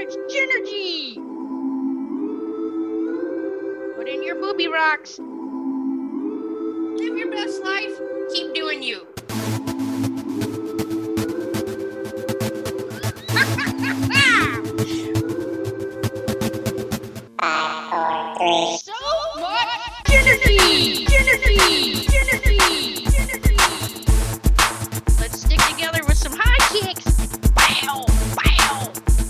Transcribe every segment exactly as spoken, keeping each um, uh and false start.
much energy. Put in your booby rocks. Live your best life. Keep doing you. So much energy. Energy. Energy. Energy. Let's stick together with some high kicks. Bow. Bow.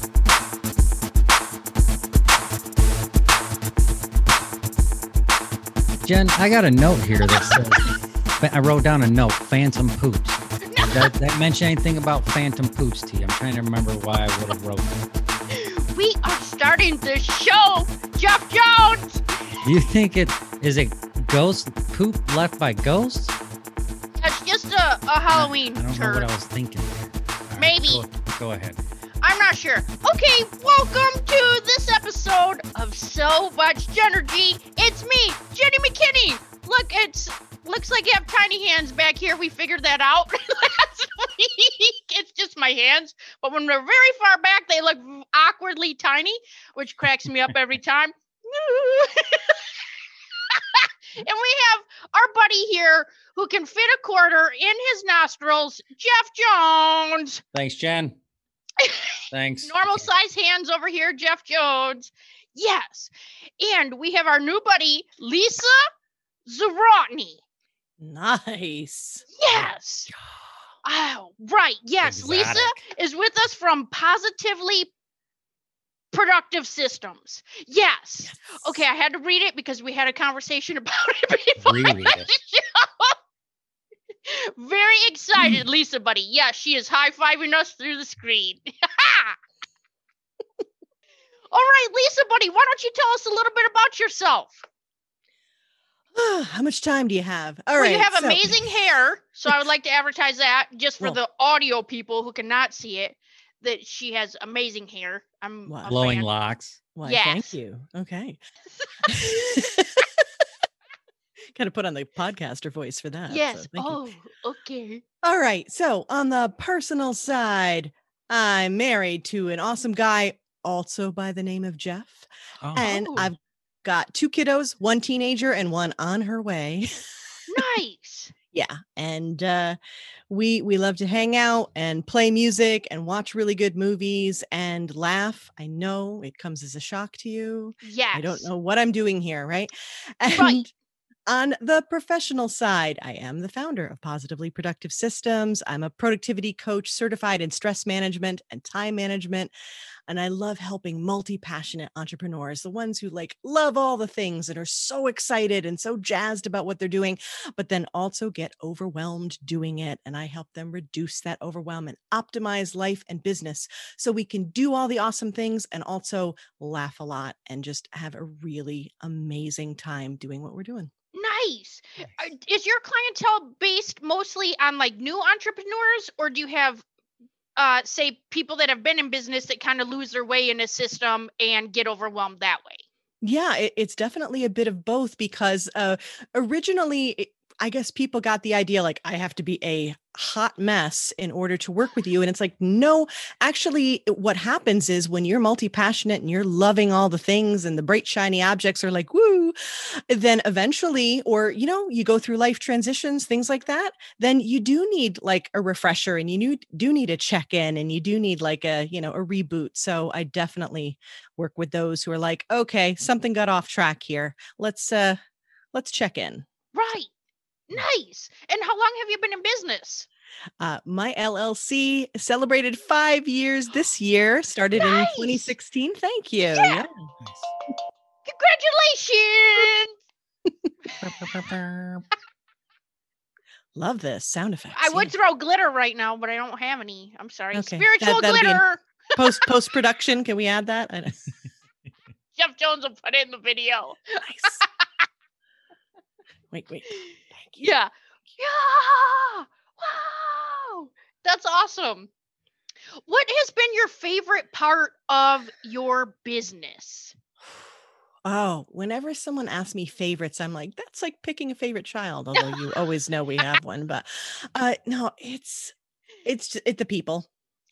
Jen, I got a note here that says, I wrote down a note, phantom poops. No. That, that mention anything about phantom poops to you? I'm trying to remember why I would have wrote that. We are starting the show, Jeff Jones. Do you think it, is it ghost poop left by ghosts? That's just a, a Halloween I don't know turd. what I was thinking. All right, Maybe. Go, go ahead. I'm not sure. Okay, welcome to this episode of So Much Genergy. It's me, Jenny McKinney. Look, it's looks like you have tiny hands back here. We figured that out last week. It's just my hands, but when they're very far back, they look awkwardly tiny, which cracks me up every time. And we have our buddy here who can fit a quarter in his nostrils, Jeff Jones. Thanks, Jen. Thanks. Normal size hands over here, Jeff Jones. Yes. And we have our new buddy, Lisa Zawrotny. Nice. Yes. Oh, right. Yes. Exotic. Lisa is with us from Positively Productive Systems. Yes. Yes. Okay, I had to read it because we had a conversation about it before I Reread went it. to show. Very excited, Lisa, buddy. Yes, she is high-fiving us through the screen. All right, Lisa, buddy, why don't you tell us a little bit about yourself? How much time do you have? All well, right. you have so- amazing hair, so I would like to advertise that just for Well- the audio people who cannot see it, that she has amazing hair. I'm Wow. a Blowing fan. locks. Why, Yes. thank you. Okay. Kind of put on the podcaster voice for that. so Yes. thank you. Oh, okay. All right. So on the personal side, I'm married to an awesome guy, also by the name of Jeff. Oh, And Oh. I've got two kiddos, one teenager and one on her way. Nice. Yeah. And uh, we we love to hang out and play music and watch really good movies and laugh. I know it comes as a shock to you. Yes. I don't know what I'm doing here, right? And Right. on the professional side, I am the founder of Positively Productive Systems. I'm a productivity coach certified in stress management and time management. And I love helping multi-passionate entrepreneurs, the ones who like love all the things and are so excited and so jazzed about what they're doing, but then also get overwhelmed doing it. And I help them reduce that overwhelm and optimize life and business so we can do all the awesome things and also laugh a lot and just have a really amazing time doing what we're doing. Nice. Uh, Is your clientele based mostly on like new entrepreneurs, or do you have, uh, say, people that have been in business that kind of lose their way in a system and get overwhelmed that way? Yeah, it, it's definitely a bit of both because uh, originally, it, I guess people got the idea like I have to be a hot mess in order to work with you. And it's like, no, actually, what happens is when you're multi-passionate and you're loving all the things and the bright, shiny objects are like, woo, then eventually, or, you know, you go through life transitions, things like that, then you do need like a refresher and you need, do need a check-in and you do need like a, you know, a reboot. So I definitely work with those who are like, okay, something got off track here. Let's, uh, let's check in. Right. Nice. And how long have you been in business? Uh, my L L C celebrated five years this year, started in Nice. twenty sixteen. Thank you. Yeah. Yeah. Congratulations. Love this sound effects. I would yeah. throw glitter right now, but I don't have any. I'm sorry. Okay. Spiritual That- that'll be in- glitter. Post post production. Can we add that? I don't- Jeff Jones will put it in the video. nice. Wait, wait. Thank you. Yeah. Yeah. Wow. That's awesome. What has been your favorite part of your business? Oh, whenever someone asks me favorites, I'm like, that's like picking a favorite child. Although you always know we have one, but uh, no, it's it's just, it the people.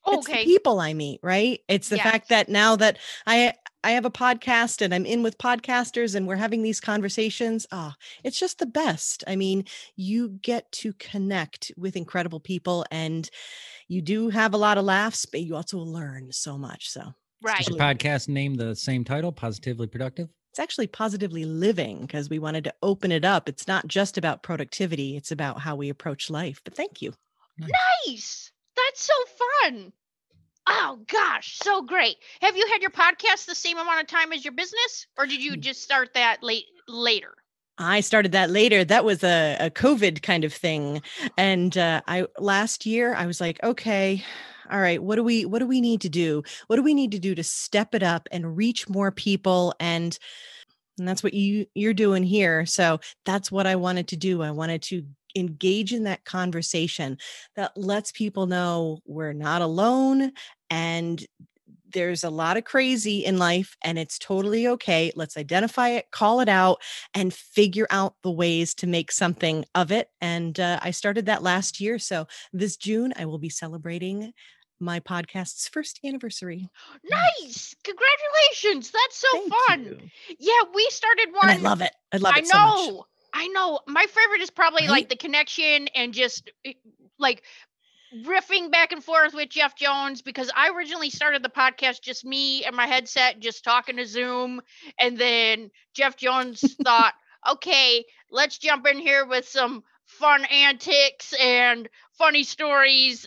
It's the Okay. people I meet, right? It's the Yes. fact that now that I I have a podcast and I'm in with podcasters and we're having these conversations, ah, it's just the best. I mean, you get to connect with incredible people and you do have a lot of laughs, but you also learn so much. So it's Right. Is your totally- podcast named the same title, Positively Productive? it's actually positively living because we wanted to open it up. It's not just about productivity, it's about how we approach life. But thank you. Nice. That's so fun. Oh gosh, so great. Have you had your podcast the same amount of time as your business, or did you just start that late later? I started that later. That was a, a COVID kind of thing. And uh, I last year I was like, okay, all right, what do we what do we need to do? What do we need to do to step it up and reach more people? And and that's what you you're doing here. So that's what I wanted to do. I wanted to engage in that conversation that lets people know we're not alone and there's a lot of crazy in life and it's totally okay. Let's identify it, call it out, and figure out the ways to make something of it. And uh, I started that last year. So this June, I will be celebrating my podcast's first anniversary. Nice. Congratulations. That's so Thank fun. you. Yeah, we started one. And I love it. I love I it so much. know. I know. My favorite is probably Right? like the connection and just eh, like riffing back and forth with Jeff Jones, because I originally started the podcast just me and my headset just talking to Zoom, and then Jeff Jones thought, okay, let's jump in here with some fun antics and funny stories.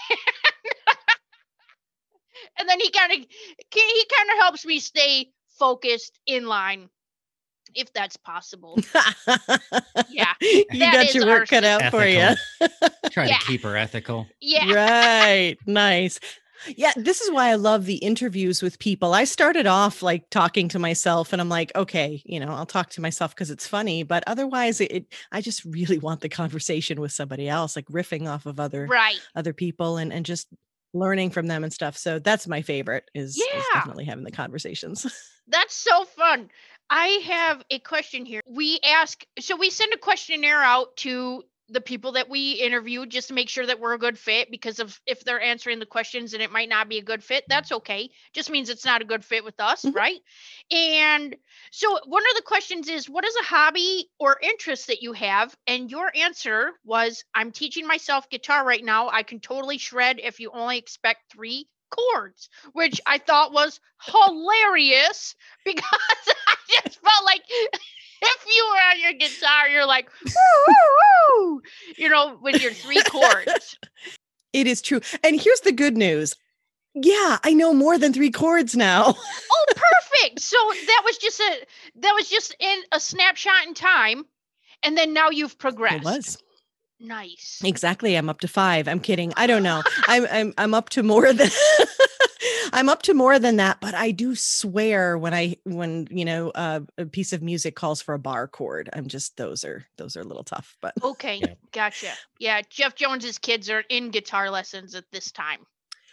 And then he kind of he kind of helps me stay focused in line, if that's possible. Yeah. You that got is your our work cut out for you. Try Yeah. to keep her ethical. Yeah. Right. Nice. Yeah, this is why I love the interviews with people. I started off like talking to myself and I'm like, okay, you know, I'll talk to myself because it's funny, but otherwise it, it I just really want the conversation with somebody else, like riffing off of other Right. other people and and just learning from them and stuff. So that's my favorite is, is Yeah. definitely having the conversations. That's so fun. I have a question here. We ask, so we send a questionnaire out to the people that we interview just to make sure that we're a good fit, because of if they're answering the questions and it might not be a good fit, that's okay. Just means it's not a good fit with us, Mhm. right? And so one of the questions is, what is a hobby or interest that you have? And your answer was, I'm teaching myself guitar right now. I can totally shred if you only expect three chords, which I thought was hilarious, because I just felt like if you were on your guitar, you're like, woo, woo, woo, you know, with your three chords. It is true. And here's the good news. Yeah, I know more than three chords now. Oh, perfect. So that was just a that was just in a snapshot in time, and then now you've progressed. It was. Nice. Exactly. I'm up to five. I'm kidding. I don't know. I'm I'm I'm up to more than I'm up to more than that, but I do swear when I when you know uh, a piece of music calls for a bar chord, I'm just those are those are a little tough. But Okay, Yeah. gotcha. Yeah, Jeff Jones's kids are in guitar lessons at this time.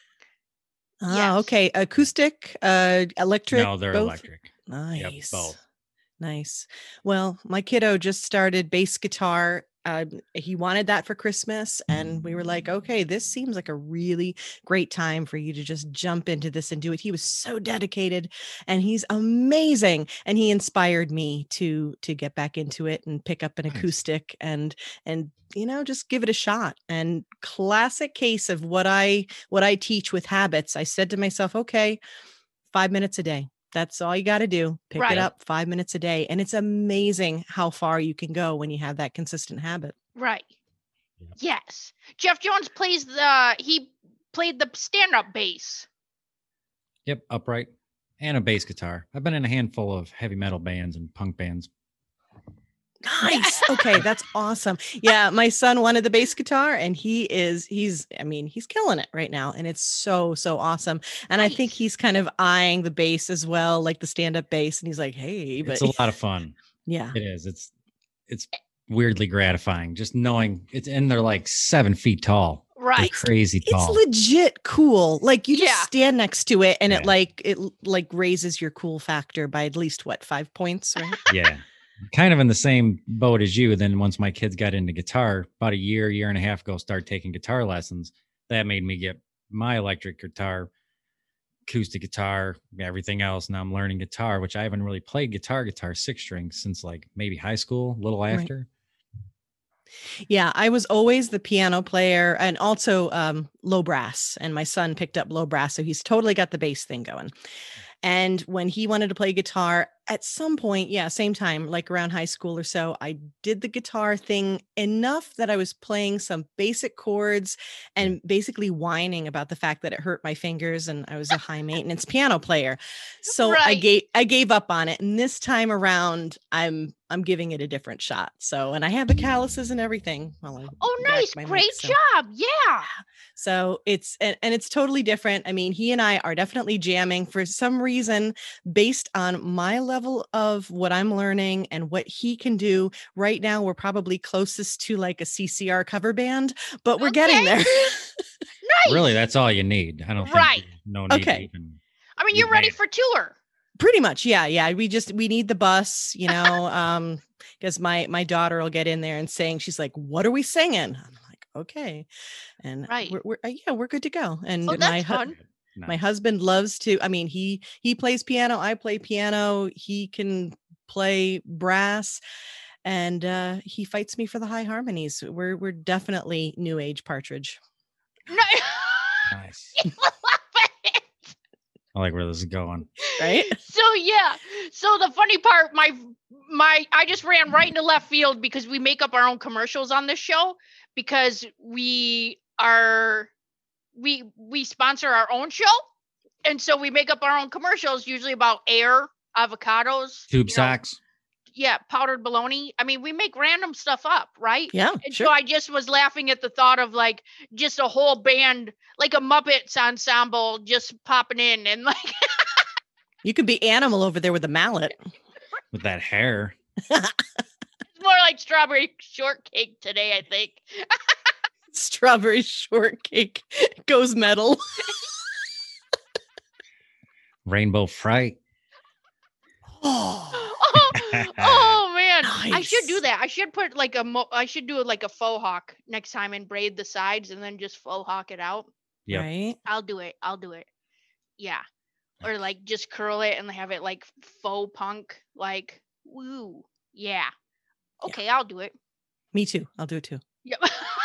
ah, Yes. okay, acoustic, uh, electric. No, they're both? electric. Nice. both. Nice. Well, my kiddo just started bass guitar. Um, he wanted that for Christmas, and we were like, okay, this seems like a really great time for you to just jump into this and do it. He was so dedicated, and he's amazing, and he inspired me to to get back into it and pick up an Nice. acoustic and and you know just give it a shot. And classic case of what I what I teach with habits. I said to myself, okay, five minutes a day. That's all you got to do. Pick Right. it up five minutes a day. And it's amazing how far you can go when you have that consistent habit. Right. Yeah. Yes. Jeff Jones plays the he played the stand-up bass. Yep, upright and a bass guitar. I've been in a handful of heavy metal bands and punk bands. Nice. Okay, that's awesome. Yeah, my son wanted the bass guitar and he is he's I mean, he's killing it right now and it's so so awesome. And I think Nice. he's kind of eyeing the bass as well, like the stand-up bass and he's like, "Hey, but It's a lot of fun. yeah." It is. It's it's weirdly gratifying just knowing it's and they're like seven feet tall. They're Right. crazy It's tall. legit cool. Like you just Yeah. stand next to it and it Yeah. like it like raises your cool factor by at least what, five points, right? Yeah. Kind of in the same boat as you. Then once my kids got into guitar, about a year, year and a half ago, start taking guitar lessons. That made me get my electric guitar, acoustic guitar, everything else. Now I'm learning guitar, which I haven't really played guitar, guitar six strings since like maybe high school, a little Right. after. Yeah, I was always the piano player and also um, low brass. And my son picked up low brass. So he's totally got the bass thing going. And when he wanted to play guitar, at some point, yeah, same time, like around high school or so, I did the guitar thing enough that I was playing some basic chords and basically whining about the fact that it hurt my fingers and I was a high maintenance piano player. So I Right. gave I gave up on it. And this time around, I'm I'm giving it a different shot. So, and I have the calluses and everything. Well, I Oh, whacked nice. my neck, Great so- job. Yeah. So it's and, and it's totally different. I mean, he and I are definitely jamming for some reason based on my level of what I'm learning and what he can do. Right now, we're probably closest to like a C C R cover band, but we're getting Okay. there. Nice. Really, that's all you need. I don't think Right. there's no need to Okay. even. I mean, You you're ready made it. for tour. Pretty much, yeah, yeah. We just we need the bus, you know, um, because my my daughter will get in there and sing. She's like, "What are we singing?" I'm like, "Okay," and Right. we're, we're uh, yeah, we're good to go. And Oh, my that's hu- fun. my Nice. husband loves to. I mean, he he plays piano. I play piano. He can play brass, and uh, he fights me for the high harmonies. We're we're definitely new age Partridge, No. Nice. I love it. I like where this is going. right? So yeah. So the funny part, my my I just ran right into left field because we make up our own commercials on this show because we are we we sponsor our own show. And so we make up our own commercials usually about air, avocados, Tube you know, socks. yeah, powdered bologna. I mean, we make random stuff up, right? Yeah, And sure. so I just was laughing at the thought of like just a whole band, like a Muppets ensemble, just popping in and like, You could be Animal over there with a mallet. With that hair. it's more like strawberry shortcake today, I think. Strawberry shortcake goes metal. Rainbow Fright. Oh, oh, oh man, I should do Nice. that. I should put like a, mo- I should do it like a faux hawk next time and braid the sides and then just faux hawk it out. Yep. right. I'll do it. I'll do it. Yeah. Or like just curl it and have it like faux punk, like woo. Yeah. Okay, I'll do it. Me too. I'll do it too. Yep.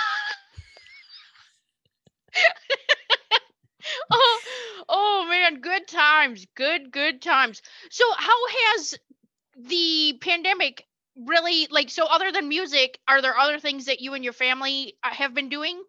oh, oh man, good times. Good, good times. So how has the pandemic really like so other than music, are there other things that you and your family uh, have been doing?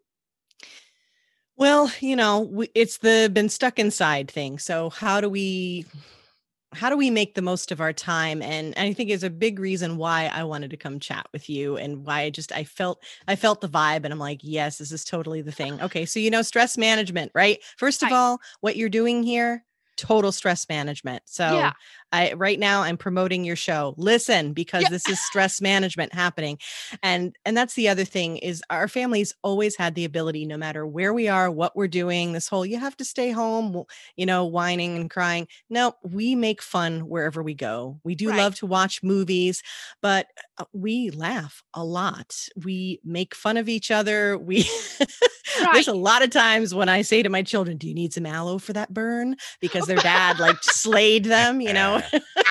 Well, you know, we, it's the been stuck inside thing. So how do we how do we make the most of our time? And I think is a big reason why I wanted to come chat with you and why I just I felt I felt the vibe and I'm like, yes, this is totally the thing. Okay, so you know, stress management, right? First of Right. all, what you're doing here, total stress management. So Yeah. I right now I'm promoting your show. Listen, because Yeah. this is stress management happening. And and that's the other thing is our family's always had the ability, no matter where we are, what we're doing, this whole you have to stay home, w- you know, whining and crying. No, we make fun wherever we go. We do Right. love to watch movies, but uh, we laugh a lot. We make fun of each other. We Right. there's a lot of times when I say to my children, "Do you need some aloe for that burn?" Because their dad like slayed them, you know.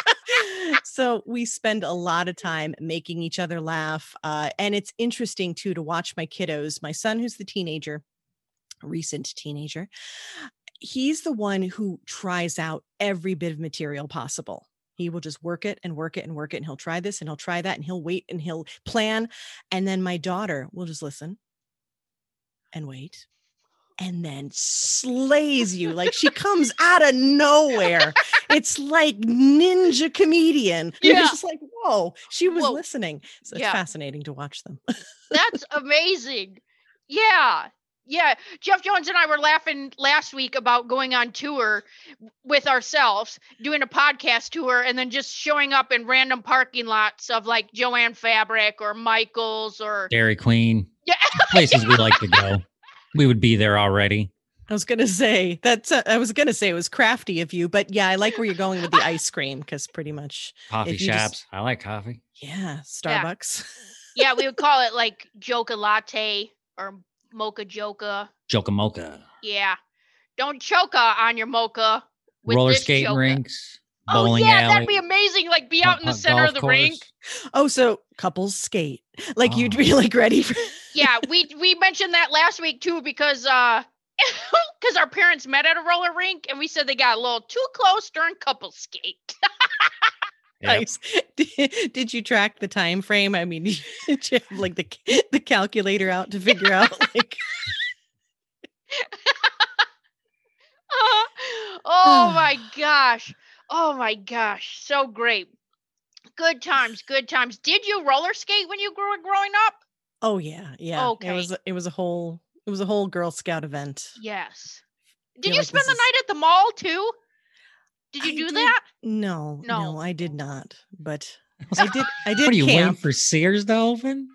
So we spend a lot of time making each other laugh. Uh, and it's interesting too to watch my kiddos, my son, who's the teenager, recent teenager. He's the one who tries out every bit of material possible. He will just work it and work it and work it. And he'll try this and he'll try that and he'll wait and he'll plan. And then my daughter will just listen and wait and then slays you like she comes out of nowhere. It's like ninja comedian. You're Yeah. just like, whoa, she was Whoa. listening. So it's Yeah. fascinating to watch them. That's amazing. Yeah. Yeah. Jeff Jones and I were laughing last week about going on tour with ourselves, doing a podcast tour, and then just showing up in random parking lots of like Joanne Fabric or Michael's or Dairy Queen. yeah. Places we like to go. We would be there already. I was gonna say that's. Uh, I was gonna say it was crafty of you, but yeah, I like where you're going with the ice cream because pretty much, Coffee If you just- shops. I like coffee. yeah, Starbucks. Yeah, we would call it like Joca Latte or Mocha Joca. Joca Mocha. Yeah. Don't choka on your mocha with Roller this skating choka. rinks, Oh bowling yeah, alley, that'd be amazing. Like be out in the uh, center golf of the course. rink. Oh, so couples skate. Like you'd Oh. be like ready for Yeah, we we mentioned that last week too because uh because our parents met at a roller rink and we said they got a little too close during couple skate. Yep. Nice. Did, did you track the time frame? I mean, did you have like the the calculator out to figure out like Oh my gosh. Oh my gosh. So great. Good times, good times. Did you roller skate when you grew growing up? Oh yeah, yeah. Okay. It was it was a whole it was a whole Girl Scout event. Yes. Did Feel you like spend this the is- night at the mall too? Did you I do did- that? No, no, No. I did not. But I did I did What are you waiting camp. for Sears to open?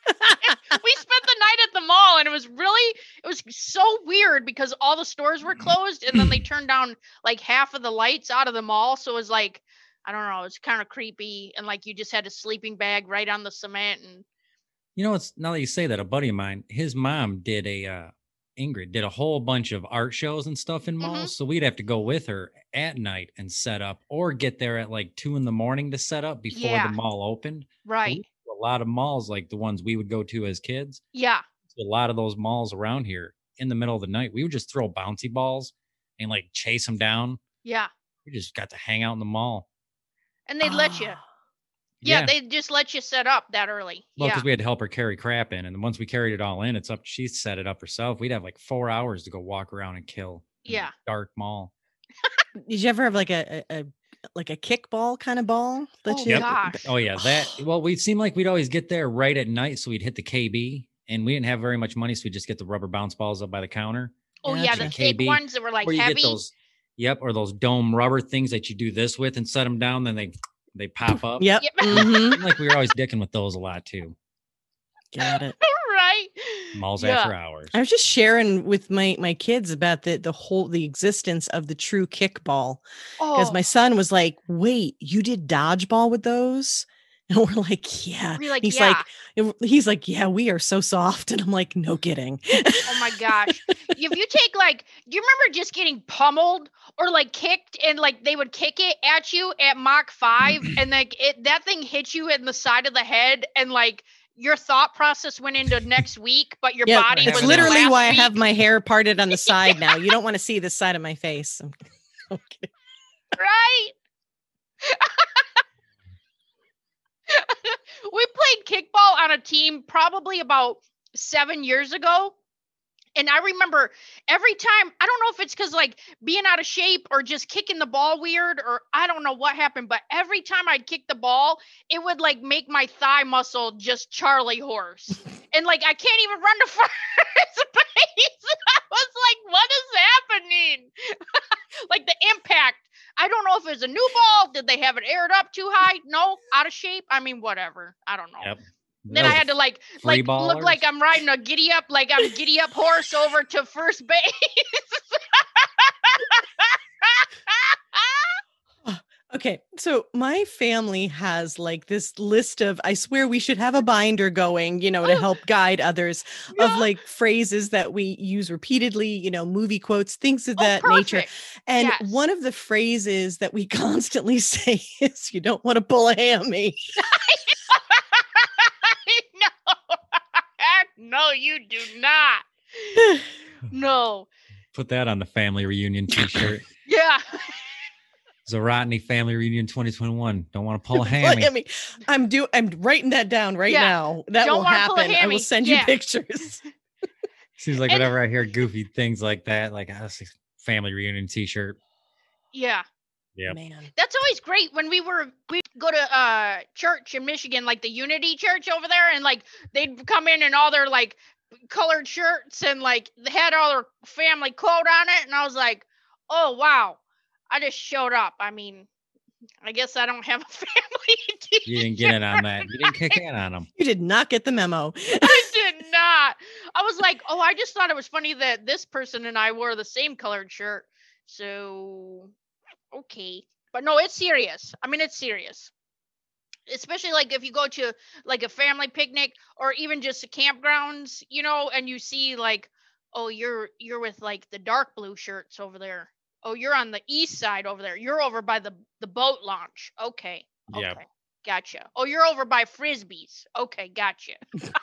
We spent the night at the mall and it was really it was so weird because all the stores were closed and then they turned down like half of the lights out of the mall, so it was like I don't know, it was kind of creepy and like you just had a sleeping bag right on the cement and You know, it's now that you say that, a buddy of mine, his mom did a uh Ingrid did a whole bunch of art shows and stuff in malls. Mhm. So we'd have to go with her at night and set up or get there at like two in the morning to set up before Yeah. the mall opened. So we right. went to a lot of malls like the ones we would go to as kids. Yeah. A lot of those malls around here in the middle of the night, we would just throw bouncy balls and like chase them down. Yeah. We just got to hang out in the mall. And they'd let you. Ah. Yeah, they just let you set up that early. Well, yeah. because we had to help her carry crap in. And then once we carried it all in, it's up. She set it up herself. We'd have like four hours to go walk around and kill. in the Yeah. Dark mall. Did you ever have like a, a, a like a kickball kind of ball that Oh, you gosh. Oh, yeah. That, well, we seemed like we'd always get there right at night. So we'd hit the K B and we didn't have very much money. So we'd just get the rubber bounce balls up by the counter. Oh yeah, the Gotcha. thick K B, ones that were like or you heavy. get those, yep, or those dome rubber things that you do this with and set them down. Then they, they pop up. Yep. Yep. Mhm. Seemed like we were always dicking with those a lot too. Got it. Right. Malls Yeah. after hours. I was just sharing with my my kids about the the whole the existence of the true kickball because Oh, my son was like, "Wait, you did dodgeball with those?" And we're like, "Yeah." We're like, he's "Yeah." like, he's like, "Yeah, we are so soft," and I'm like, "No kidding." oh my gosh. If you take like, do you remember just getting pummeled or like kicked and like they would kick it at you at Mach five and like it that thing hit you in the side of the head and like your thought process went into next week, but your Yeah, body Right. it's was in literally last why I week. have my hair parted on the side now. You don't want to see this side of my face. I'm- okay. Right? We played kickball on a team probably about seven years ago. And I remember every time, I don't know if it's because like being out of shape or just kicking the ball weird or I don't know what happened, but every time I'd kick the ball, it would like make my thigh muscle just Charlie horse. And like I can't even run to first base. I was like, what is happening? Like the impact. I don't know if it's a new ball. Did they have it aired up too high? No, out of shape. I mean, whatever. I don't know. Yep. Then That I was had to like free like look ballers. like I'm riding a giddy up, like I'm giddy up horse over to first base. Okay, so my family has like this list of, I swear we should have a binder going, you know, to help guide others Yeah. of like phrases that we use repeatedly, you know, movie quotes, things of Oh, that nature. perfect. And Yes. one of the phrases that we constantly say is, you don't want to pull a hammy. no, no, you do not. No. Put that on the family reunion t-shirt. Yeah. Zarotny family reunion twenty twenty-one. Don't want to pull a Pull a hammy. hammy. I'm do I'm writing that down right Yeah. now. That Don't will wanna pull a happen. I hammy. will send Yeah. you pictures. Seems like And- whenever I hear goofy things like that, like oh, it's a family reunion t-shirt. Yeah. Yep. Man. That's always great when we were we go to uh church in Michigan, like the Unity Church over there, and like they'd come in in all their like colored shirts and like they had all their family quote on it, and I was like, oh wow, I just showed up. I mean, I guess I don't have a family. You didn't get in on that. You didn't kick in on them. You did not get the memo. I did not. I was like, oh, I just thought it was funny that this person and I wore the same colored shirt. So, okay. But no, it's serious. I mean, it's serious. Especially like if you go to like a family picnic or even just campgrounds, you know, and you see like Oh, you're you're with like the dark blue shirts over there. Oh, you're on the east side over there. You're over by the the boat launch. Okay. Okay. Yep. Gotcha. Oh, you're over by Frisbees. Okay, gotcha.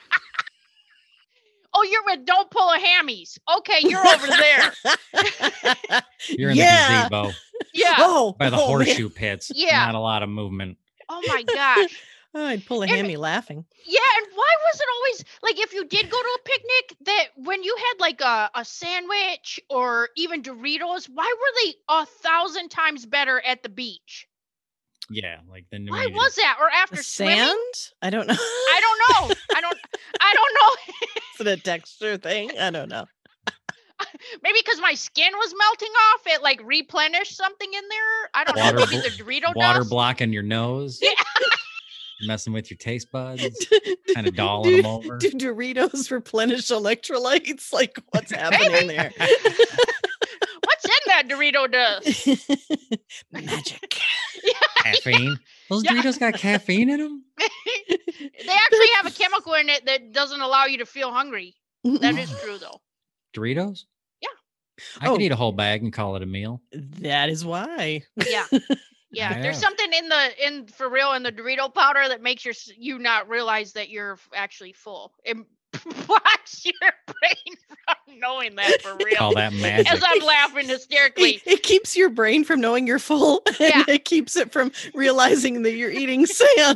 Oh, you're with Don't Pull a Hammies. Okay, you're over there. You're in Yeah. the gazebo Yeah. Oh, by the oh, man. horseshoe pits. Yeah. Not a lot of movement. Oh my gosh. Oh, I'd pull a And- hammy laughing. Yeah, and why was it always like if you did go to a picnic that when you had like a, a sandwich or even Doritos, why were they a thousand times better at the beach? Yeah, like the Why was that? Or after The swimming? sand? I don't know. I don't know. I don't I don't know. Is it a texture thing? I don't know. Maybe because my skin was melting off, it like replenished something in there. I don't Water know. Maybe blo- the Dorito Water dust. blocking your nose. Yeah. Messing with your taste buds. Do- Kind of dolling do- them over. Do Doritos replenish electrolytes? Like, what's happening there? What's in that Dorito dust? Magic. Caffeine. Those Yeah. Doritos got caffeine in them? They actually have a chemical in it that doesn't allow you to feel hungry. That is true though. Doritos? Yeah. I Oh. could eat a whole bag and call it a meal. That is why. Yeah. Yeah, Yeah. there's something in the in for real in the Dorito powder that makes your s- you not realize that you're f- actually full. It blocks your brain from knowing that for real. Call that magic. As I'm laughing hysterically. It, it keeps your brain from knowing you're full, and Yeah. it keeps it from realizing that you're eating sand.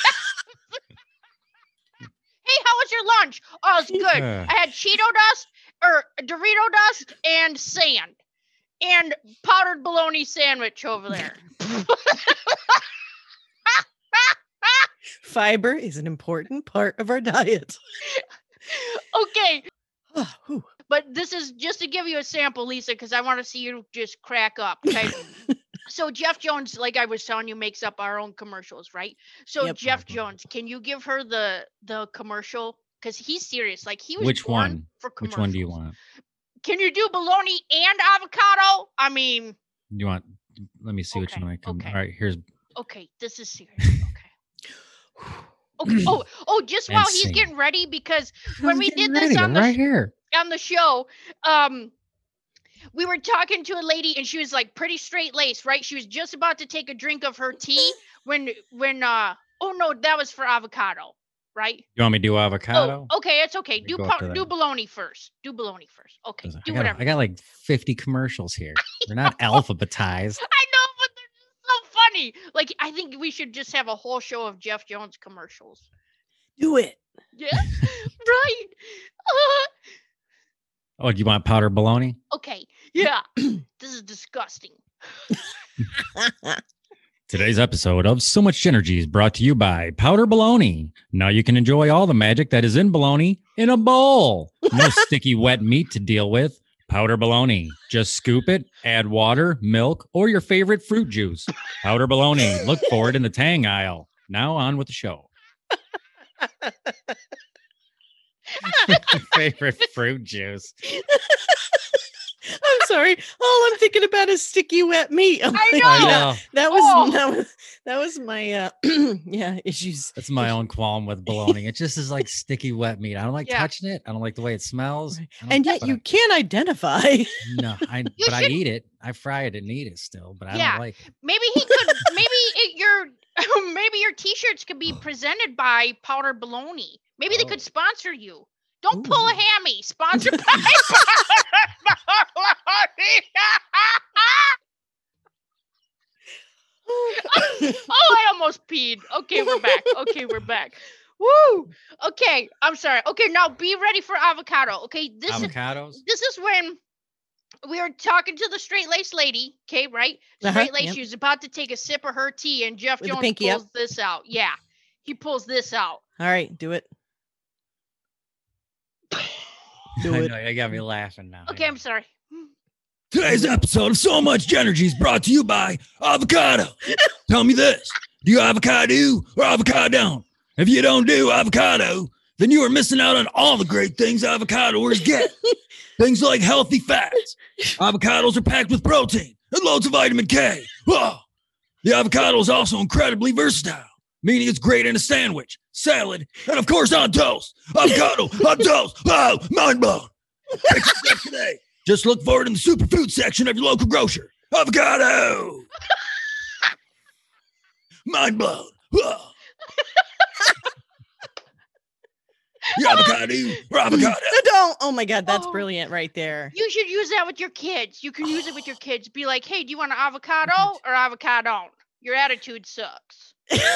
Hey, how was your lunch? Oh, it's good. Uh. I had Cheeto dust or Dorito dust and sand and powdered bologna sandwich over there. Fiber is an important part of our diet. Okay, Oh, whew. but this is just to give you a sample, Lisa, because I want to see you just crack up. Okay. So Jeff Jones, like I was telling you, makes up our own commercials, right? So Yep. Jeff Jones, can you give her the the commercial? Because he's serious. Like he was Which born one? for Which commercials. one do you want? Can you do bologna and avocado? I mean, You want? Let me see which Okay, one I come. okay. All right, here's okay, this is serious. Okay. Okay. Oh, oh, just And while he's sing. getting ready, because when I'm we getting did this ready. on I'm the right sh- here. on the show, um, we were talking to a lady and she was like pretty straight laced, right? She was just about to take a drink of her tea when when uh oh no, that was for avocado, right? You want me to do avocado? Oh, okay, it's okay. me Do go po- up to do that. bologna first. Do bologna first. Okay, 'Cause do I got, whatever. I got like fifty commercials here. They're not alphabetized. I know, but they're just so funny. Like I think we should just have a whole show of Jeff Jones commercials. Do it. Yeah, right. Uh, Oh, do you want powder bologna? okay, yeah. This is disgusting. Today's episode of So Much Energy is brought to you by Powder Bologna. Now you can enjoy all the magic that is in bologna in a bowl. No sticky wet meat to deal with. Powder Bologna. Just scoop it, add water, milk, or your favorite fruit juice. Powder Bologna. Look for it in the Tang aisle. Now on with the show. Favorite fruit juice. I'm sorry. All I'm thinking about is sticky wet meat. I'm I like, know. I yeah, know. that was Oh. that was that was my uh yeah issues. That's my own qualm with bologna. It just is like sticky wet meat. I don't like Yeah. touching it. I don't like the way it smells. Right. I don't- And yet but you I- can't identify. no, I You but I should- eat it. I fry it and eat it still, but I Yeah. don't like it. Maybe he could. Maybe it, your maybe your T-shirts could be presented by Powder Bologna. Maybe they Oh. could sponsor you. Don't pull a Ooh. hammy. Sponsored by Powder Bologna. Oh, I almost peed. Okay, we're back. Okay, we're back. Woo. Okay, I'm sorry. Okay, now be ready for avocado. Okay, this is Avocados. this is when we were talking to the straight laced lady. Okay, right? Uh-huh, Straight laced. yep. She was about to take a sip of her tea, and Jeff With the Jones pinky up. pulls this out. Yeah, he pulls this out. All right, do it. Do I it. know, you got me laughing now. Okay, I'm sorry. Today's episode of So Much Energy is brought to you by avocado. Tell me this: do you avocado or avocado? If you don't do avocado, then you are missing out on all the great things avocadoers get. Things like healthy fats. Avocados are packed with protein and loads of vitamin K. Whoa. The avocado is also incredibly versatile, meaning it's great in a sandwich, salad, and of course on toast. Avocado on toast. Oh, mind blown. Pick this up today. Just look for it in the superfood section of your local grocer. Avocado. Mind blown. Whoa. You avocado or avocado? Don't. Oh my God, that's Oh. brilliant right there. You should use that with your kids. You can use it with your kids. Be like, hey, do you want an avocado or avocado? Your attitude sucks.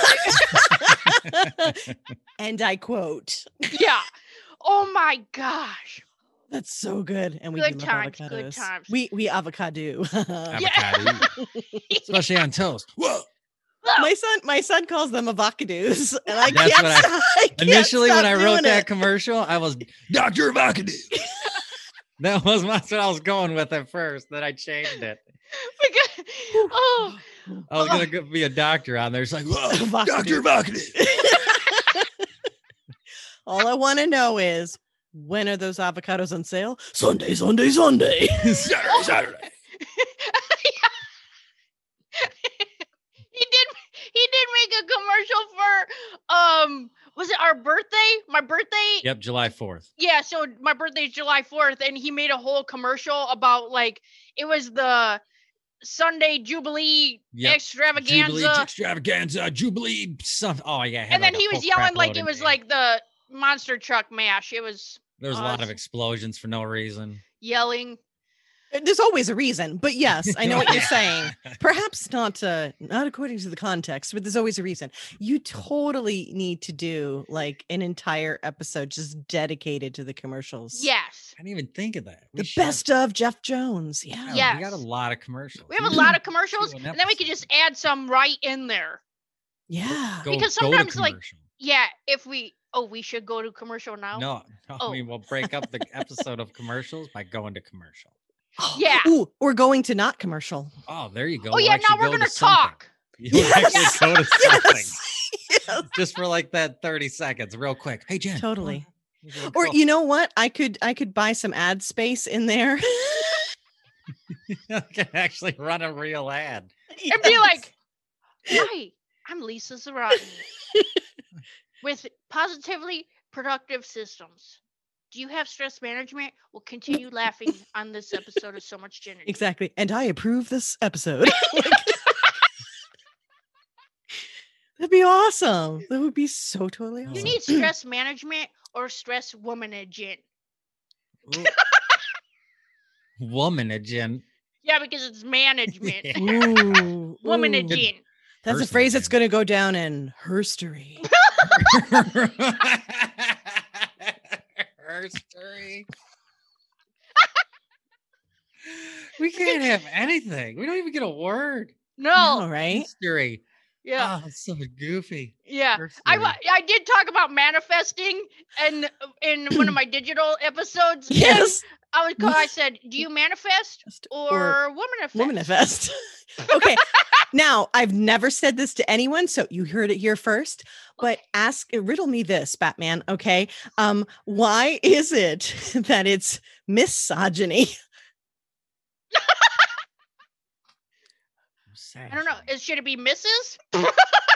And I quote. Yeah. Oh my gosh. That's so good. And we Good do love times, avocados. good times. We we avocado. Avocado. Especially on toast. Whoa. my son my son calls them avocados. And I That's can't, what I- stop, I can't Initially, stop when I wrote doing that it. commercial, I was Doctor Avocado. that was that's what I was going with at first. Then I changed it. Because, oh, I was gonna go be a doctor on there. It's like, Whoa. Avocado. Doctor Avocado. All I want to know is, when are those avocados on sale? Sunday, Sunday, Sunday. Saturday, Saturday. he did. He did make a commercial for um. Was it our birthday? My birthday. Yep, July fourth. Yeah. So my birthday is July fourth, and he made a whole commercial about like it was the Sunday Jubilee Yep. extravaganza. Jubilee extravaganza. Jubilee. Some oh yeah. it had And then like a he was whole crap yelling like load it in was there. like the monster truck mash. It was There was a lot us of explosions for no reason. yelling. There's always a reason, but yes, I know what you're saying. Perhaps not uh, not according to the context, but there's always a reason. You totally need to do like an entire episode just dedicated to the commercials. Yes. I didn't even think of that. We The should. best of Jeff Jones. Yeah. Yeah, We got a Yes. lot of commercials. We have a lot of commercials, an and then we could just add some right in there. Yeah. Go- because go to sometimes, like, commercial. Yeah, if we oh we should go to commercial now. No, no Oh. I mean we'll break up the episode of commercials by going to commercial. Yeah. Ooh, we're going to not commercial. Oh, there you go. Oh We'll yeah, now actually we're go to gonna something. talk. You'll Yes. actually go to something Yes. just for like that thirty seconds, real quick. Hey, Jen. Totally. We'll Or go. you know what? I could I could buy some ad space in there. I can actually run a real ad. And be Yes. like, hi, I'm Lisa Zarate with Positively Productive Systems. Do you have stress management? We'll continue laughing on this episode of So Much Gender. Exactly. And I approve this episode. Like, that'd be awesome. That would be so totally awesome. You need stress management or stress womanaging. Womanaging. Yeah, because it's management. Ooh, ooh. Womanaging. That's a Personal phrase that's again. going to go down in herstory. Herstory. We can't have anything. We don't even get a word. No. All right. History. Yeah. Oh, it's so goofy. Yeah. I, Herstory. wa- I did talk about manifesting and in one of my digital episodes. and Yes. I was I said, do you manifest Just- or womanifest? Womanifest. Okay. Now, I've never said this to anyone, so you heard it here first. But ask, riddle me this, Batman. Okay. Um, why is it that it's misogyny? I don't know. Is should it be Missus? Is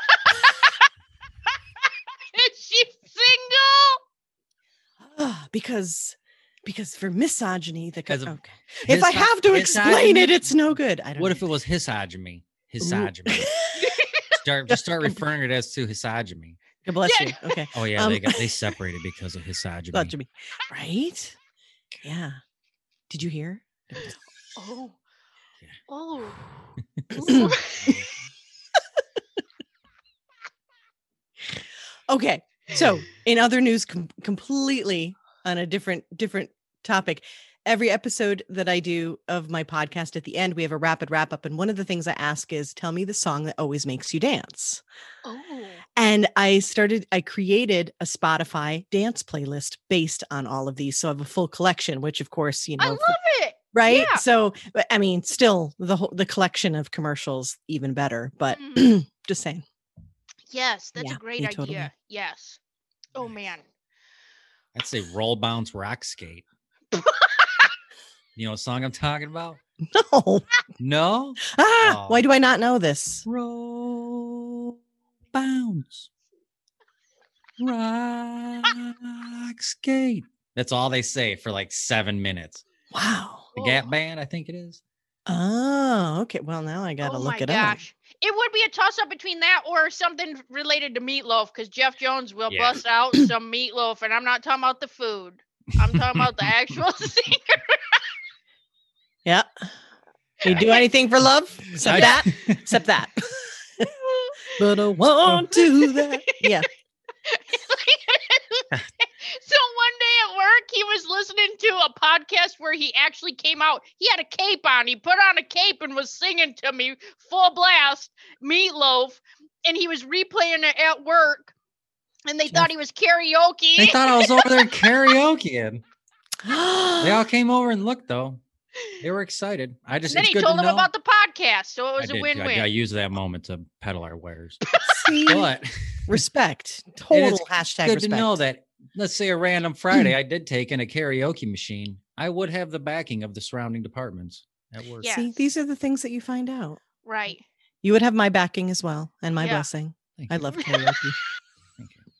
she single? Ah, because because for misogyny, the co- As a- okay. If I Miso- have to explain it, misogyny? it's no good. I don't What know. if it was hisogyny? Ooh. Hisogyny. start just start referring to it as to hisogyny. God bless Yeah. you. Okay. Oh yeah, Um, they got they separated because of hisogyny. Misogyny. Right? Yeah. Did you hear? Oh. Yeah. Oh. Okay. So, in other news, com- completely on a different different topic. Every episode that I do of my podcast, at the end, we have a rapid wrap up, and one of the things I ask is, "Tell me the song that always makes you dance." Oh. And I started, I created a Spotify dance playlist based on all of these. So I have a full collection, which, of course, you I know, love it. right? yeah. So, but, I mean, still, the whole the collection of commercials even better. But Mhm. just saying. Yes, that's Yeah, a great me idea. totally. Yes. Oh man. I'd say roll bounce rock skate. You know what song I'm talking about? No. No? Ah, why Oh. do I not know this? Roll bounce rock skate. That's all they say for like seven minutes. Wow. The Oh. Gap Band, I think it is. Oh, okay. Well, now I gotta Oh look my it gosh. It would be a toss up between that or something related to meatloaf because Jeff Jones will Yeah. bust out some meatloaf, and I'm not talking about the food. I'm talking about the actual singer. up. Yeah. You do anything for love? Except I- that. Except that. But I want to that. Yeah. So one day at work, he was listening to a podcast where he actually came out. He had a cape on. He put on a cape and was singing to me full blast, Meatloaf, and he was replaying it at work. And they Jeff. thought he was karaoke. They thought I was over there karaokeing. They all came over and looked though. They were excited. I just And then it's he good told to them know. about the podcast, so it I was a did. win-win. I, I used that moment to peddle our wares. See? But Respect. it Total is hashtag good respect. to know that. Let's say a random Friday, I did take in a karaoke machine. I would have the backing of the surrounding departments at work. Yeah. See, Yes. these are the things that you find out. Right. You would have my backing as well and my Yeah. blessing. Thank I you. love karaoke. Thank you.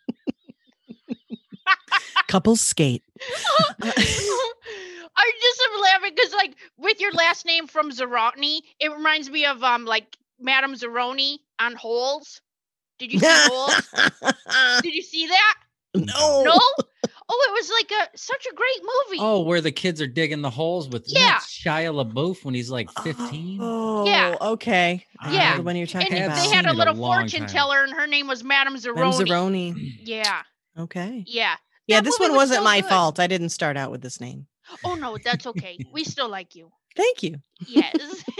Couples skate. I just am laughing because, like, with your last name from Zerotny, it reminds me of um, like Madame Zeroni on Holes. Did you see Holes? Did you see that? no. No. Oh, it was like a such a great movie. Oh, where the kids are digging the holes with isn't Yeah. that Shia LaBeouf when he's like fifteen. Oh, Yeah. okay. I Yeah. know the one you're talking and about. they I've had seen a it a little long fortune time. teller, and her name was Madame Madame Zeroni. Zeroni. Yeah, Okay. yeah. Yeah, That this movie one was wasn't so my good. fault. I didn't start out with this name. Oh no, that's okay. We still like you. Thank you. Yes. and This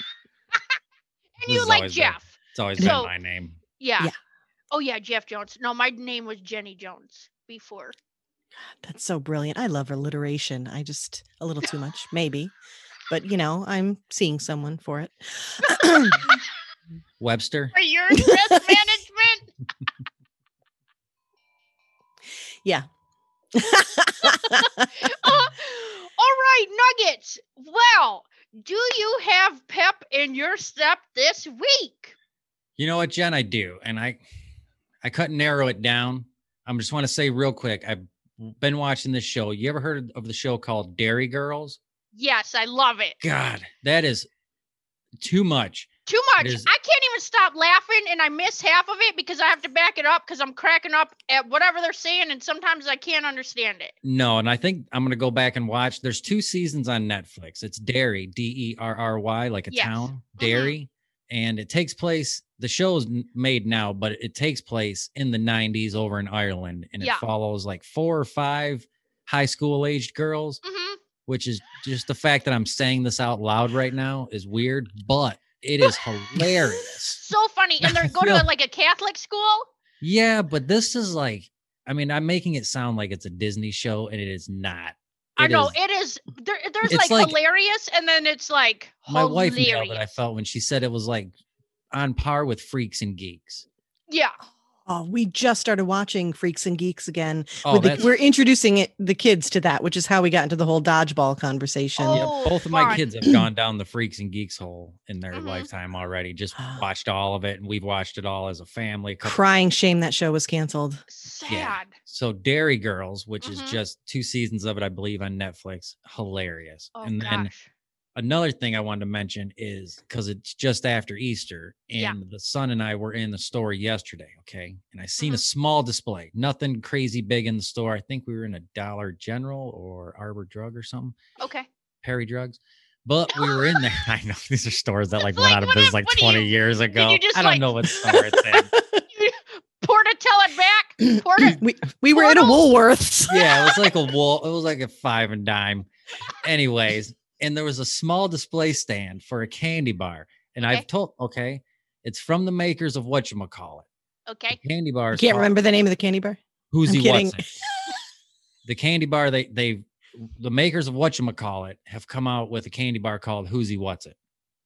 you is like always Jeff. It's always So- been my name. Yeah. Yeah. Oh yeah, Jeff Jones. No, my name was Jenny Jones before. That's so brilliant. I love alliteration. I just a little too much, maybe. But you know, I'm seeing someone for it. Webster. For your stress management. Yeah. Uh, all right, Nuggets. Well, do you have pep in your step this week? You know what, Jen? I do, and I, I couldn't narrow it down. I just want to say real quick. I've been watching this show. You ever heard of the show called Dairy Girls? Yes, I love it. God, that is too much. Too much. is- I can't even stop laughing, and I miss half of it because I have to back it up because I'm cracking up at whatever they're saying, and sometimes I can't understand it. No, and I think I'm gonna go back and watch. There's two seasons on Netflix. It's Derry, D E R R Y, like a Yes. town, Mhm. Derry, and it takes place. The show's n- made now, but it takes place in the nineties over in Ireland, and Yeah. it follows like four or five high school aged girls. hmm Which is just the fact that I'm saying this out loud right now is weird, but it is hilarious. So funny, and they're I going to feel- like a Catholic school. Yeah, but this is like, I mean, I'm making it sound like it's a Disney show, and it is not. I It know is- it is. There, there's It's like, like- hilarious, and then it's like My wife hilarious. nailed it. I felt when she said it was like on par with Freaks and Geeks. Yeah. Oh, we just started watching Freaks and Geeks again. Oh, with the, that's we're introducing it the kids to that, which is how we got into the whole dodgeball conversation. Oh, yeah, both of my fun. kids have gone down the Freaks and Geeks hole in their Mhm. lifetime already. Just watched all of it, and we've watched it all as a family. a couple- Crying shame that show was canceled. Sad. So Dairy Girls, which is Mhm. just two seasons of it, I believe, on Netflix. Hilarious. Oh and then gosh. another thing I wanted to mention is because it's just after Easter, and Yeah. the son and I were in the store yesterday. Okay, and I seen a Mhm. small display, nothing crazy big in the store. I think we were in a Dollar General or Arbor Drug or something, Okay. Perry Drugs. But we were in there. I know these are stores that like It's went like, out of what business if- like what do twenty you- years ago. you just, I don't like- know what store it's in. Porta, tell it back. Porta. We we were in a Portal? Woolworths. Yeah, it was like a wool. It was like a five and dime. Anyways, and there was a small display stand for a candy bar. And Okay. I've told, okay, it's from the makers of whatchamacallit. Okay. The candy bar. You is can't called remember the name of the candy bar? Who's I'm he kidding. Watson. The candy bar, they they the makers of whatchamacallit have come out with a candy bar called Who's He What's It.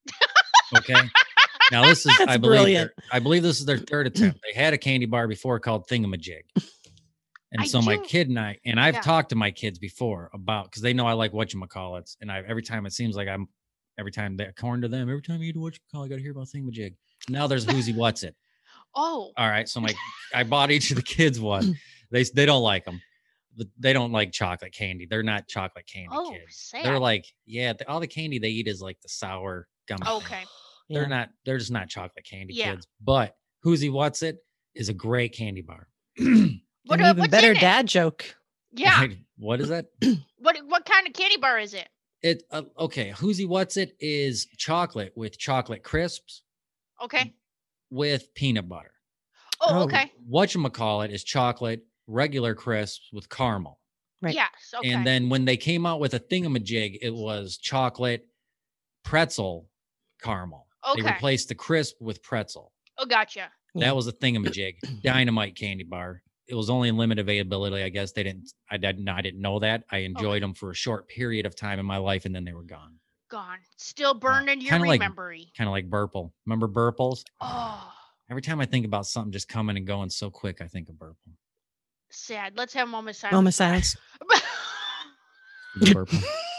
Okay. Now this is That's I believe brilliant. their- I believe this is their third attempt. They had a candy bar before called Thingamajig. And I so my do- kid and I, and I've Yeah. talked to my kids before about because they know I like whatchamacallits. And I every time it seems like I'm every time they according to them, every time you do whatchamacallit, I gotta hear about Thingamajig. Now there's Who's He What's It. Oh. All right. So my I bought each of the kids one. They they don't like them. but they don't like chocolate candy. They're not chocolate candy Oh, kids. sad. They're like, yeah, the, all the candy they eat is like the sour gummy. thing. Okay. They're Yeah. not. They're just not chocolate candy Yeah. kids. But Who's What's It is a great candy bar. What, An uh, even what's better in it? dad joke. Yeah. What is that? What what kind of candy bar is it? It uh, okay. Who's What's It is chocolate with chocolate crisps Okay. with peanut butter. Oh, Oh. okay. Whatchamacallit is chocolate regular crisps with caramel. Right. Yes. Okay. And then when they came out with a thingamajig, it was chocolate pretzel caramel. They Okay. replaced the crisp with pretzel. oh, gotcha. Yeah. That was a thingamajig. Dynamite candy bar. It was only in limited availability. I guess they didn't. I didn't. I didn't know that. I enjoyed them for a short period of time in my life, and then they were gone. Gone. Still burned in your kinda like- memory. Kind of like Burple. Remember Burples? Oh, Every time I think about something just coming and going so quick, I think of Burple. sad. Let's have a moment of silence. Moment of silence. Burple.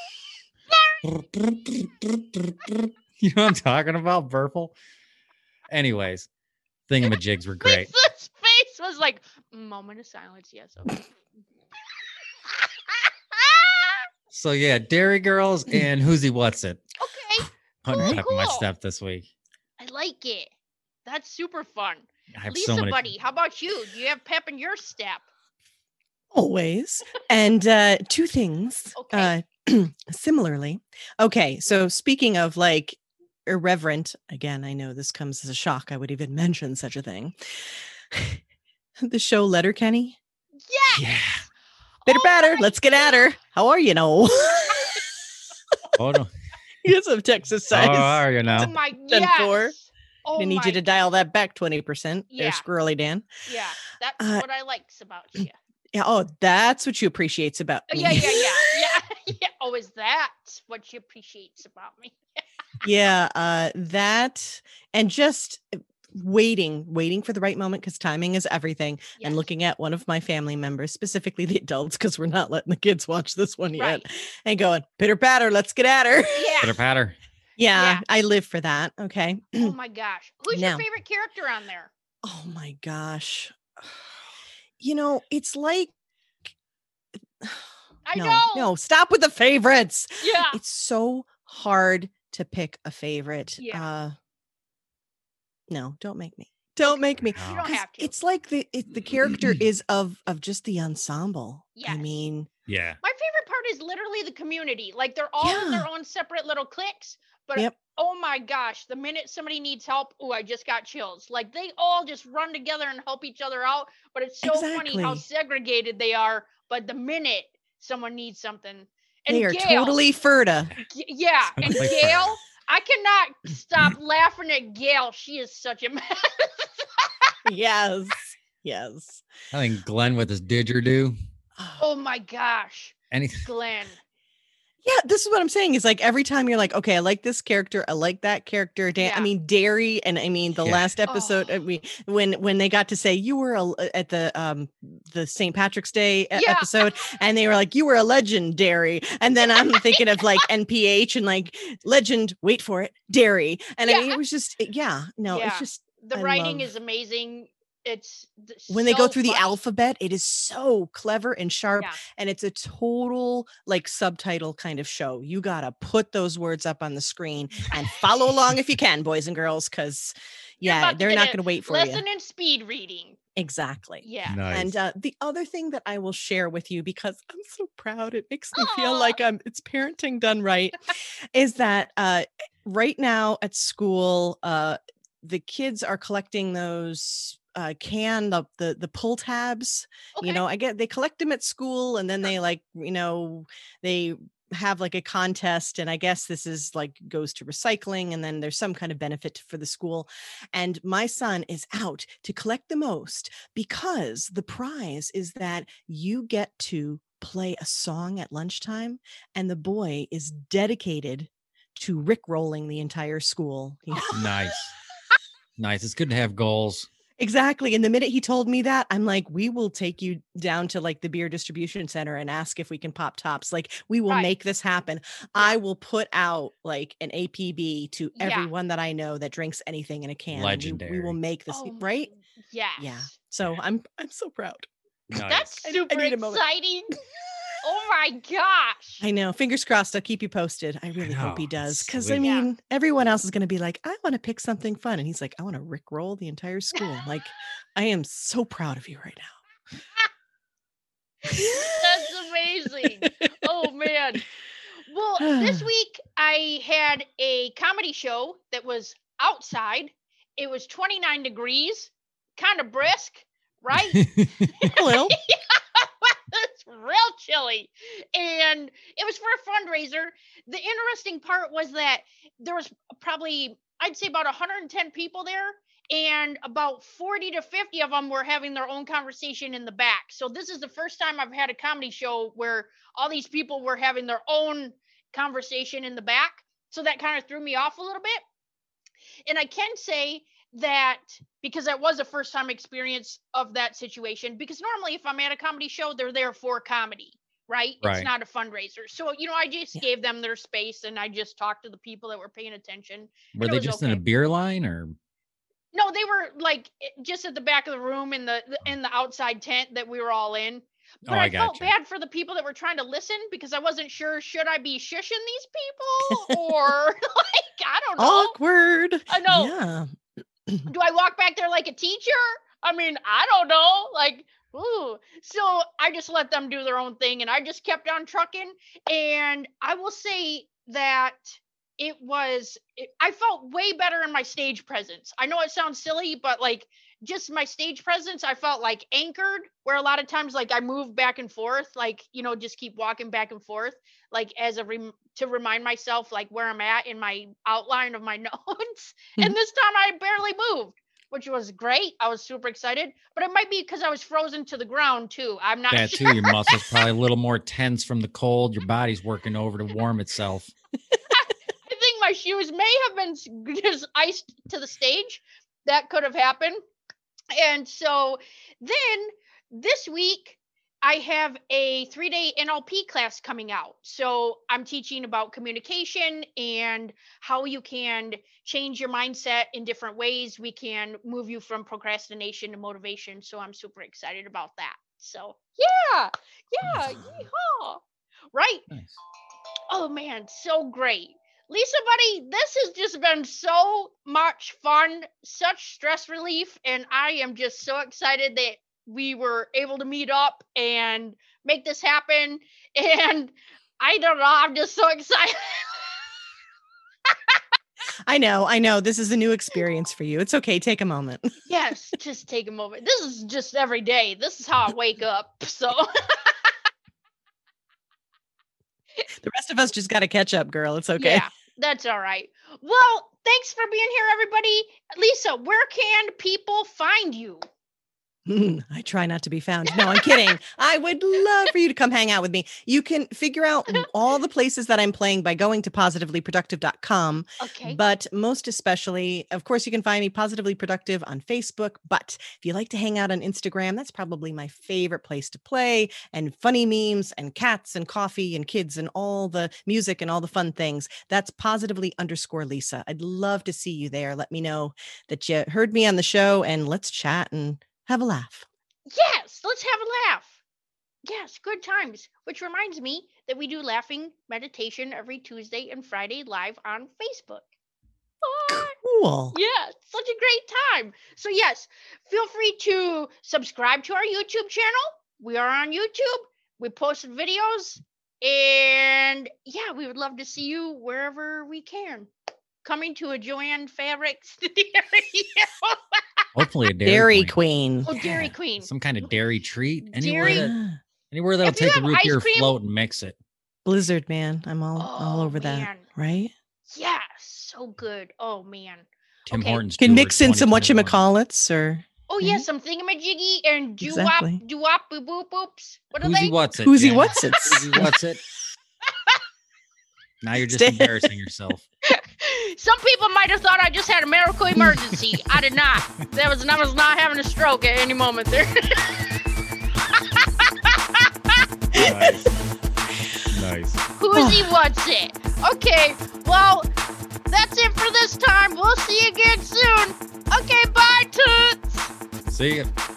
You know what I'm talking about? Burple. Anyways, thingamajigs were great. Lisa's face was like, moment of silence. Yes. Okay. So yeah, Dairy Girls and Who's What's It. okay. Putting Cool, pep in my cool. step this week. I like it. That's super fun. I have Lisa, so many. buddy, how about you? Do you have pep in your step? Always. And uh two things. Okay. Uh similarly. Okay, so speaking of like irreverent, again, I know this comes as a shock. I would even mention such a thing. The show Letterkenny. Yes. Yeah. Bitter Oh batter. my Let's get at her. How are you now? Oh no. Yes, of Texas How size. are you Oh now? my ten yes. four. Oh I need my you to dial that back twenty percent. Yeah. There, Squirrely Dan. Yeah, that's Uh, what I likes about you. Yeah. Oh, that's what you appreciates about Oh, me. yeah, yeah, yeah, yeah, yeah. Oh, is that what she appreciates about me? Yeah, uh that and just waiting waiting for the right moment because timing is everything. Yes. And looking at one of my family members, specifically the adults, because we're not letting the kids watch this one yet, Right. and going pitter patter, let's get at her. Yeah. Pitter patter. Yeah, Yeah. I live for that. Okay. Oh my gosh, who's Now. your favorite character on there? Oh my gosh. You know, it's like I no, know. no, stop with the favorites. Yeah. It's so hard to pick a favorite. Yeah. Uh no, don't make me. Don't make me. You don't 'Cause have to. It's like the it, the character is of of just the ensemble. I Yes. mean, Yeah. My favorite part is literally the community. Like they're all in Yeah. their own separate little cliques. But Yep. oh my gosh, the minute somebody needs help, oh, I just got chills. Like they all just run together and help each other out. But it's so funny how Exactly. segregated they are. But the minute someone needs something, and they are Gail, totally Ferda. G- yeah, and Like Gail, I cannot stop laughing at Gail. She is such a mess. Yes. Yes. I think Glenn with his didgeridoo. Oh my gosh, Anything. Glenn. Yeah, this is what I'm saying. Is like every time you're like, okay, I like this character, I like that character. Dan, I Yeah. mean, Derry, and I mean the Yeah. last episode. I Oh. mean, when when they got to say you were a, at the um the Saint Patrick's Day e- Yeah. episode, and they were like, you were a legend, Derry, and then I'm thinking of like N P H and like legend. Wait for it, Derry, and I mean, Yeah. it was just it- yeah, no, Yeah. it's just The I writing love- is amazing. It's th- when they go so through the funny. alphabet, it is so clever and sharp. Yeah. And it's a total like subtitle kind of show. You got to put those words up on the screen and follow along if you can, boys and girls, because You're yeah, about to they're get not a going to wait for Lesson you. in speed reading. Exactly. Yeah. Nice. And uh, the other thing that I will share with you, because I'm so proud, it makes me feel Aw. like I'm it's parenting done right, is that uh, right now at school, uh, the kids are collecting those uh, can the, the the pull tabs. Okay. You know, I get they collect them at school, and then they like you know they have like a contest, and I guess this is like goes to recycling, and then there's some kind of benefit for the school. And my son is out to collect the most because the prize is that you get to play a song at lunchtime, and the boy is dedicated to rickrolling the entire school. He- Nice. Nice. It's good to have goals. Exactly. And the minute he told me that, I'm like, we will take you down to like the beer distribution center and ask if we can pop tops. Like, we will Right. make this happen. I will put out like an A P B to Yeah. everyone that I know that drinks anything in a can. and we- We, will Legendary. make this Oh my- right. Yes. Yeah. So I'm I'm so proud. Nice. That's I- I super need a moment. exciting. Oh my gosh. I know. Fingers crossed. I'll keep you posted. I really hope he know, does. that's Because I sweet. Yeah. mean, everyone else is going to be like, I want to pick something fun. And he's like, I want to rickroll the entire school. Like, I am so proud of you right now. That's amazing. Oh man. Well, this week I had a comedy show that was outside. It was twenty-nine degrees, kind of brisk, right? A little. It's real chilly. And it was for a fundraiser. The interesting part was that there was probably, I'd say about one hundred ten people there, and about forty to fifty of them were having their own conversation in the back. So this is the first time I've had a comedy show where all these people were having their own conversation in the back. So that kind of threw me off a little bit. And I can say that because that was a first time experience of that situation, because normally if I'm at a comedy show, they're there for comedy, right? Right. It's not a fundraiser. So, you know, I just Yeah. gave them their space and I just talked to the people that were paying attention. Were it they was just in a okay. beer line or? No, they were like i- just at the back of the room in the in the outside tent that we were all in. But Oh, I, I felt gotcha. bad for the people that were trying to listen because I wasn't sure, should I be shushing these people or like, I don't know. Awkward. I know. Yeah. Do I walk back there like a teacher? I mean, I don't know. Like, ooh. So I just let them do their own thing and I just kept on trucking. And I will say that it was, it, I felt way better in my stage presence. I know it sounds silly, but like just my stage presence, I felt like anchored, where a lot of times like I move back and forth, like, you know, just keep walking back and forth, like as a rem- to remind myself like where I'm at in my outline of my notes. Mhm. And this time I barely moved, which was great. I was super excited, but it might be because I was frozen to the ground too. I'm not That sure. too, your muscles probably a little more tense from the cold. Your body's working over to warm itself. I think my shoes may have been s- just iced to the stage. That could have happened. And so then this week, I have a three day N L P class coming out. So I'm teaching about communication and how you can change your mindset in different ways. We can move you from procrastination to motivation. So I'm super excited about that. So yeah, yeah, yeehaw. Right. Nice. Oh man, so great. Lisa, buddy, this has just been so much fun, such stress relief, and I am just so excited that we were able to meet up and make this happen. And I don't know, I'm just so excited. I know. I know. This is a new experience for you. It's okay. Take a moment. Yes, just take a moment. This is just every day. This is how I wake up. So The rest of us just got to catch up, girl. It's okay. yeah, that's all right. Well, thanks for being here, everybody. Lisa, where can people find you? Mm, I try not to be found. No, I'm kidding. I would love for you to come hang out with me. You can figure out all the places that I'm playing by going to positively productive dot com. Okay. But most especially, of course, you can find me Positively Productive on Facebook. But if you like to hang out on Instagram, that's probably my favorite place to play, and funny memes and cats and coffee and kids and all the music and all the fun things. That's positively underscore Lisa. I'd love to see you there. Let me know that you heard me on the show and let's chat and have a laugh. Yes, let's have a laugh. Yes, good times. Which reminds me that we do laughing meditation every Tuesday and Friday live on Facebook. Ah, Cool. yeah, such a great time. So yes, feel free to subscribe to our YouTube channel. We are on YouTube. We post videos. And yeah, we would love to see you wherever we can. Coming to a Joanne Fabrics studio. Hopefully a Dairy, Dairy Queen. Queen. Oh, Dairy Yeah, Queen. Some kind of dairy treat. Anywhere, Dairy- that, Ah, anywhere that'll If you take the have root ice beer cream- float and mix it. Blizzard, man. I'm all all Oh, over man. that. Right? Yeah, so good. Oh man. Tim Okay. Hortons. Can Tour mix in some twenty twenty-one. whatchamacallits or Oh Mhm. yeah, some thingamajiggy and doo Exactly. wop doo wop boop boop boops. What are Who's he they? what's it? who's he Jen? what's it? Who's he what's it? Now you're just Stay- embarrassing yourself. Some people might have thought I just had a medical emergency. I did not. That was I was not having a stroke at any moment there. Nice. Nice. Who's he what's it? Okay, well, that's it for this time. We'll see you again soon. Okay, bye, toots. See ya.